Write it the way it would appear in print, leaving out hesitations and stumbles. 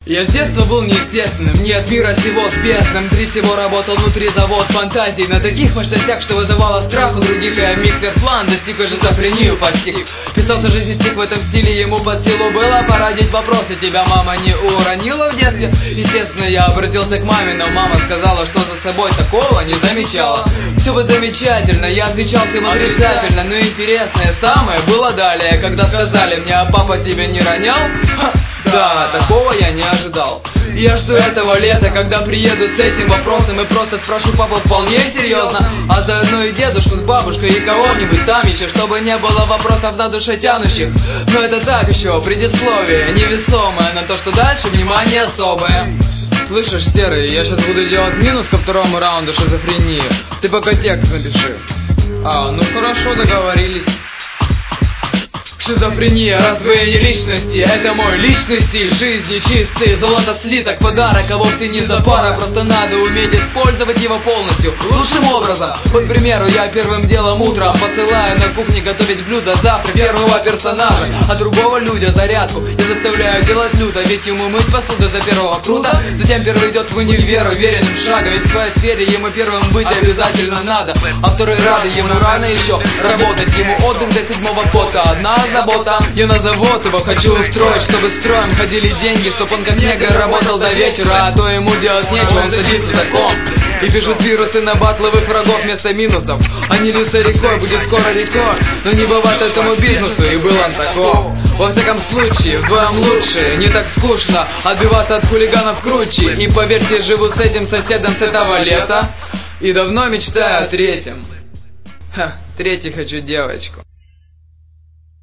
Я с детства был неестественным, не от мира сего с бездным. Внутри всего работал, внутри завод фантазий на таких мощностях, что вызывало страх у других. Я миксер-план достиг и шизофрению постиг. Писал всю жизнь стих в этом стиле, ему под силу было породить вопросы. Тебя мама не уронила в детстве? Естественно, я обратился к маме, но мама сказала, что за собой такого не замечала. Все бы замечательно, я отвечал всем отрицательно. Но интересное самое было далее, когда сказали мне: а папа тебя не ронял? Да, такого я не ожидал. Я жду этого лета, когда приеду с этим вопросом и просто спрошу папу вполне серьезно, а заодно и дедушку с бабушкой и кого-нибудь там еще, чтобы не было вопросов на душе тянущих. Но это так еще, предисловие, невесомое на то, что дальше внимание особое. Слышишь, Серый, я сейчас буду делать минус ко второму раунду шизофрении. Ты пока текст напиши. Ну хорошо, договорились. Шизофрения, раздвоение личности — это мой личный стиль жизни чистый, золото слиток, подарок, а вовсе не за пара. Просто надо уметь использовать его полностью, лучшим образом. Вот, к примеру, я первым делом утром посылаю на кухне готовить блюдо завтра первого персонажа, а другого людя зарядку я заставляю делать люто, ведь ему мыть посуду до первого круто. Затем первый идет в универ уверенным шагом, ведь в своей сфере ему первым быть обязательно надо, а второй рады, ему рано еще работать, ему отдых до 7-го пота. Одна забота, я на завод его хочу устроить, чтобы строем ходили деньги, чтоб он как негр работал до вечера, а то ему делать нечего, он садится за комп и пишут вирусы на батловых врагов вместо минусов. Они льются рекой, будет скоро рекорд, но не бывает этому бизнесу, и был он таков. Во всяком случае, вдвоем лучше, не так скучно отбиваться от хулиганов круче. И поверьте, живу с этим соседом с этого лета и давно мечтаю о третьем. Третий хочу девочку.